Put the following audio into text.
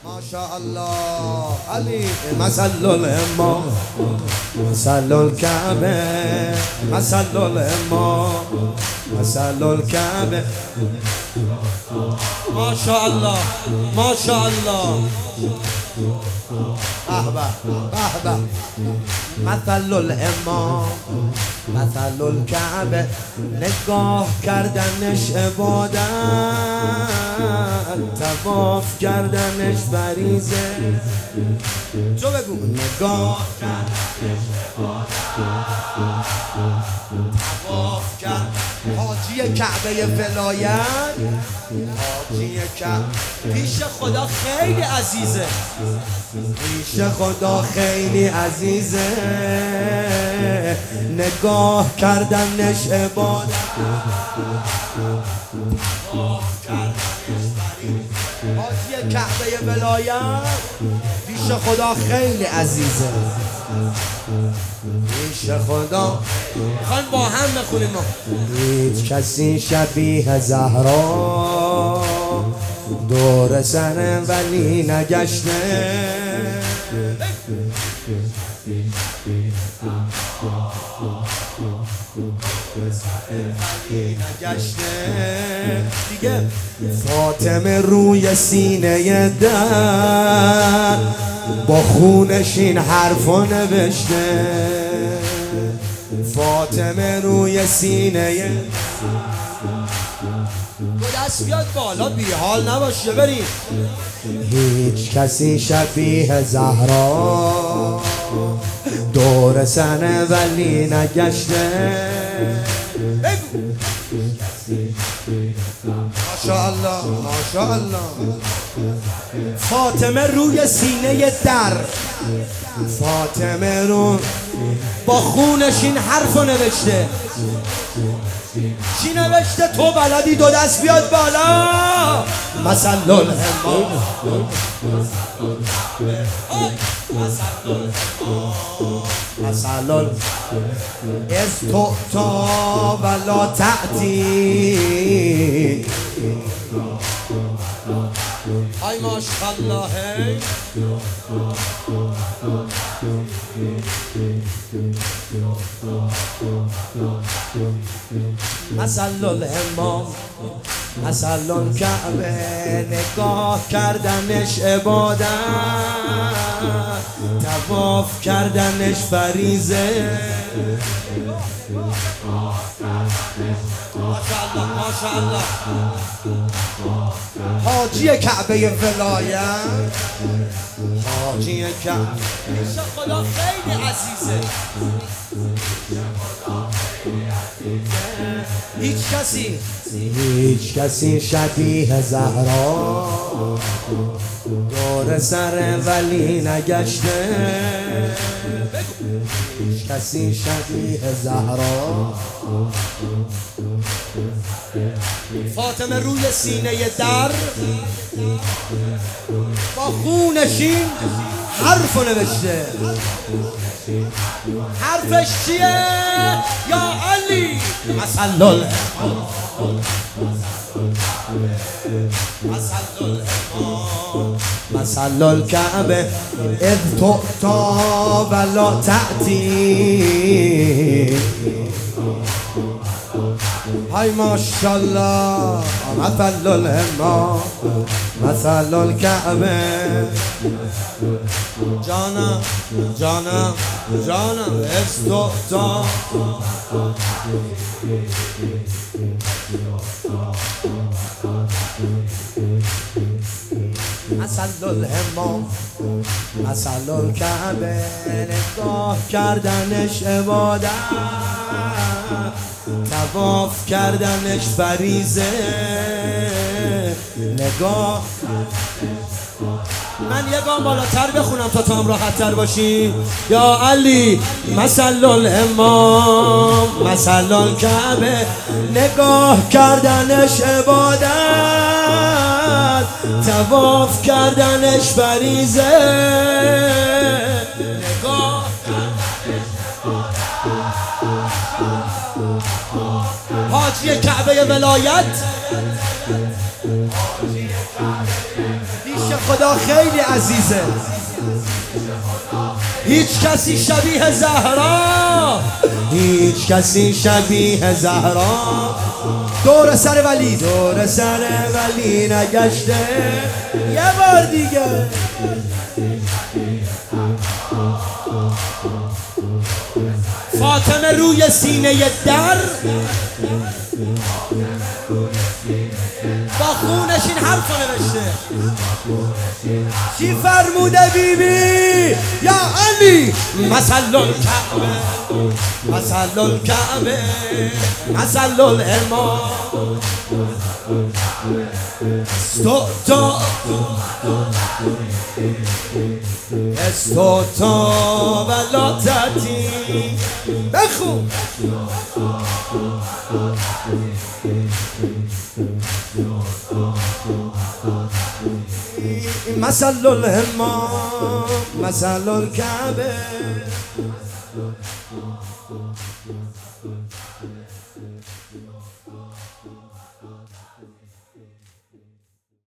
شاء الله علی مثل الامام مثل الكعبه مثل الامام مثل الكعبه ما شاء الله ما شاء الله احبه احبه مثل الامام مثل الكعبه نگاه کردنش عبادت طواف کردنش فریضه تو بگو نگاه کردنش طواف کرد حاجی کعبه ولایت حاجی کعبه پیش خدا خیلی عزیزه پیش خدا خیلی عزیزه نگاه کردنش عبادت طواف کردنش فریضه حاجی کعبه ولایت پیش خدا خیلی عزیزه پیش خدا میخوایم با هم بخونیم ما هیچ کسی شبیه زهرا دور سر ولی نگشته دیگه فاطمه روی سینه در با خونش این حرفو نوشته فاطمه روی سینه دو دست بیاد بالا بی حال نباشه بریم هیچ کسی شبیه زهرا دور سنه ولی نگشته ماشاءالله ماشاءالله فاطمه روی سینه در فاطمه رو با خونش این حرفو نوشته چی نوشته تو بلدی دو دست بیاد بالا مثل الامام مثل از تؤتا ولا تأتی ای ماشاءالله مثل الامام مثل الکعبه نگاه کردنش عبادت طواف کردنش فریضه ماشاءالله ماشاءالله حاجی کعبه ولایت حاجی کعبه پیش خدا خیلی عزیزه هیچ کسی شبیه زهرا دور سر ولی نگشته هیچ کسی شبیه زهرا فاطمه روی سینه در با خونشین حرفو نوشته حرفش چیه یا علی مثل الامام مثل الکعبه اذ تؤتا ولا تأتی های ماشاءالله مثل الامام مثل الکعبه جانم جانم جانم از تؤتا مثل الامام مثل الکعبه نگاه کردنش عبادت طواف کردنش فریضه نگاه من یه گام بالاتر بخونم تا تو هم راحت تر باشی یا علی مثل الامام مثل الکعبه نگاه کردنش عبادت طواف کردنش فریضه نگاه حاجی کعبه ولایت پیش خدا خیلی عزیزه. هیچ کسی شبیه زهرا، هیچ کسی شبیه زهرا. دور سر ولی، دور سر ولی نگشته یه بار دیگه. فاطمه روی سینه در با خونش این حرف نوشته. چی فرموده بیبی؟ یا علی مثل الکعبه، مثل الکعبه، مثل الامام. استوتا ولا تأتی. بخون مثل الامام، مثل الکعبه.